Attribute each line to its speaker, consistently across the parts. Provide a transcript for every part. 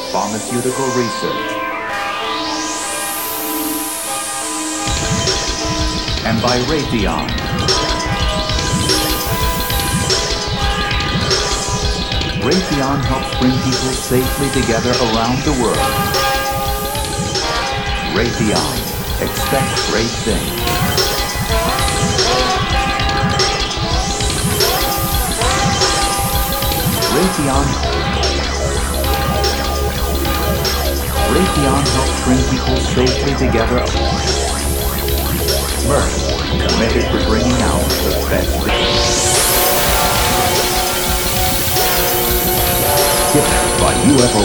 Speaker 1: pharmaceutical research, and by Raytheon. Raytheon helps bring people safely together around the world. Raytheon, expect great things. Raytheon helps bring people safely together. Merck, committed to bringing out the best. Hit by UFO.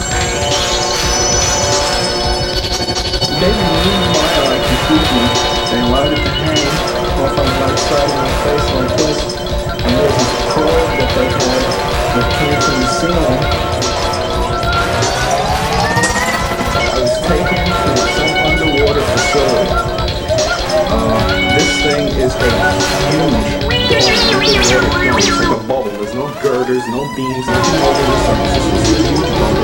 Speaker 2: They removed my eye completely. They allowed it to hang off on the outside of my face like this. And there's this probe that they had that came from the ceiling. I was taken to some underwater facility. This thing is a huge dome. It's like a bubble. There's no girders, no beams, nothing over the surface. This is a huge bubble.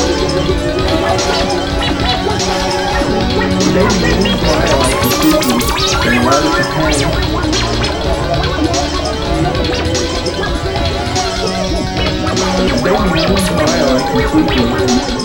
Speaker 2: They removed my eye completely. They allowed it to hang. They removed my eye completely.